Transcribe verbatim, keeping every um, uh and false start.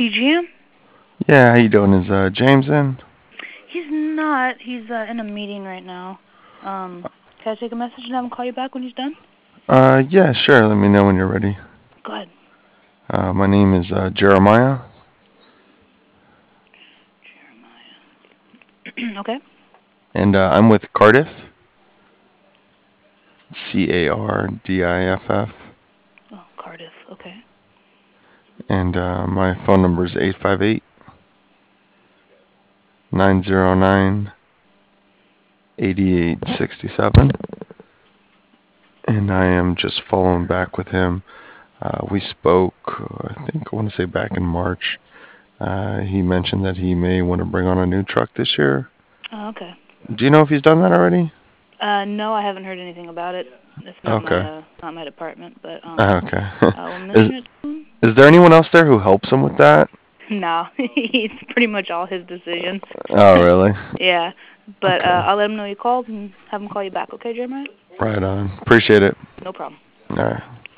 B G M? Yeah, how you doing? Is uh, James in? He's not. He's uh, in a meeting right now. Um, can I take a message and have him call you back when he's done? Uh, yeah, sure. Let me know when you're ready. Go ahead. Uh, my name is uh, Jeremiah, Jeremiah. Okay. and uh, I'm with Cardiff. C A R D I F F. Oh, Cardiff. Okay. And uh, my phone number is eight five eight, nine zero nine, eight eight six seven. And I am just following back with him. Uh, we spoke, uh, I think I want to say back in March. Uh, he mentioned that he may want to bring on a new truck this year. Oh, okay. Do you know if he's done that already? Uh, no, I haven't heard anything about it. It's not my Okay. uh, not my department, but um, Okay. I will is mention it to him. is there anyone else there who helps him with that? No, it's pretty much all his decision. Oh, really? Yeah, but Okay. uh, I'll let him know you called and have him call you back. Okay, Jeremiah? Right on. Appreciate it. No problem. All right.